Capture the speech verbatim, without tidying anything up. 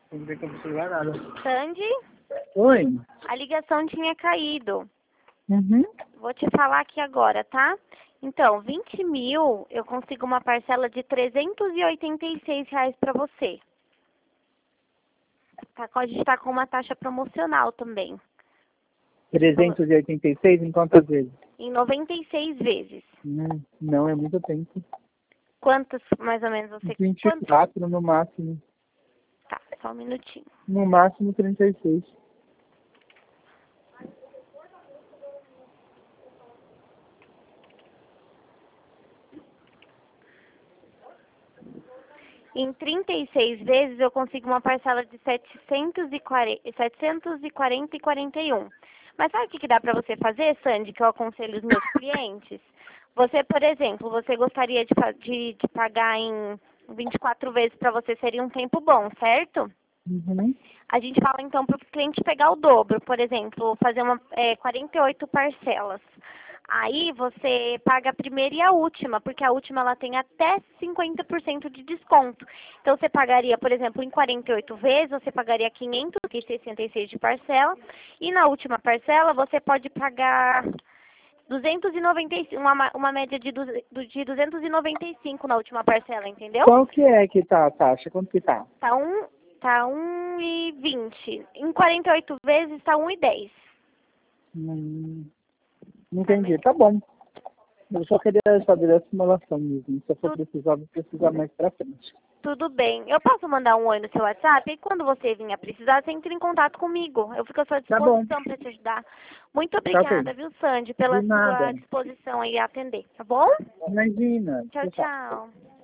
Não tem como celular nada. Sandy, Oi? a ligação tinha caído. Uhum. Vou te falar aqui agora, tá? Então, vinte mil, eu consigo uma parcela de trezentos e oitenta e seis reais para você. Tá? A gente tá com uma taxa promocional também. trezentos e oitenta e seis em quantas vezes? Em noventa e seis vezes. Hum, não, é muito tempo. Quantas, mais ou menos, você... vinte e Quanto? quatro no máximo. Tá, só um minutinho. No máximo trinta e seis. Em trinta e seis vezes eu consigo uma parcela de setecentos e quarenta, setecentos e quarenta e quarenta e um. Mas sabe o que que dá para você fazer, Sandy, que eu aconselho os meus clientes? Você, por exemplo, você gostaria de, fa- de, de pagar em vinte e quatro vezes para você seria um tempo bom, certo? Uhum. A gente fala então para o cliente pegar o dobro, por exemplo, fazer uma, é, quarenta e oito parcelas. Aí você paga a primeira e a última, porque a última ela tem até cinquenta por cento de desconto. Então você pagaria, por exemplo, em quarenta e oito vezes, você pagaria quinhentos e sessenta e seis de parcela. E na última parcela você pode pagar duzentos e noventa e cinco, uma, ma- uma média de, duze- de duzentos e noventa e cinco na última parcela, entendeu? Qual que é que tá a taxa? Quanto que tá? Tá um, tá um e vinte. Em quarenta e oito vezes tá um e dez. Hum, entendi, tá bom. Eu só queria saber da simulação mesmo. Se eu for precisar, vou precisar mais pra frente. Tudo bem. Eu posso mandar um oi no seu WhatsApp e quando você vinha precisar, você entra em contato comigo. Eu fico à sua Tá bom. disposição para te ajudar. Muito Tá ok. obrigada, viu, Sandy, De pela nada. sua disposição aí a atender, tá bom? Imagina. Tchau, Tchau, tchau. tchau.